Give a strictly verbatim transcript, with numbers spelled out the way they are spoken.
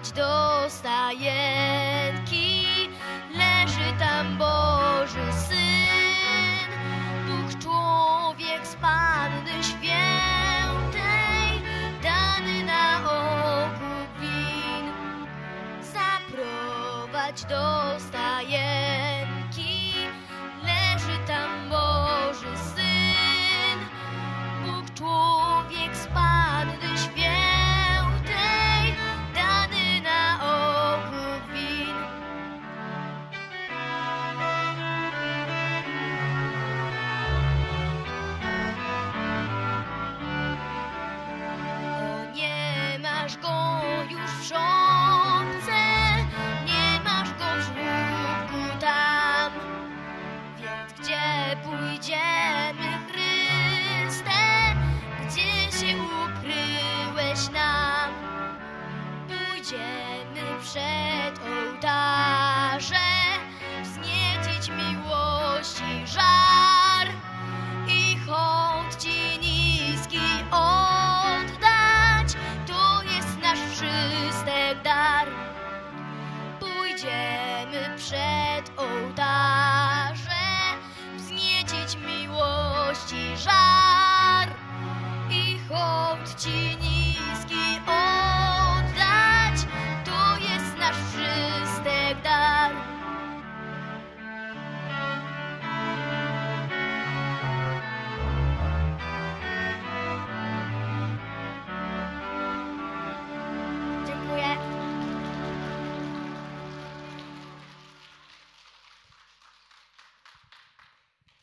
zaprowadź do stajenki, leży tam Boży Syn, Bóg człowiek z Panny Świętej, dany na okup win. Zaprowadź do stajenki, leży tam Boży Syn, Bóg człowiek z Panny Świętej, dany na okup win. O, nie masz go już w szopce, nie masz go w żłóbku tam, więc gdzie pójdziemy, Chryste, gdzie się ukryłeś nam? Pójdziemy przed ołtarze, wzniecić miłości żar i hołd Ci niski oddać. To jest nasz wszystek dar. Pójdziemy przed ołtarze, wzniecić miłości żar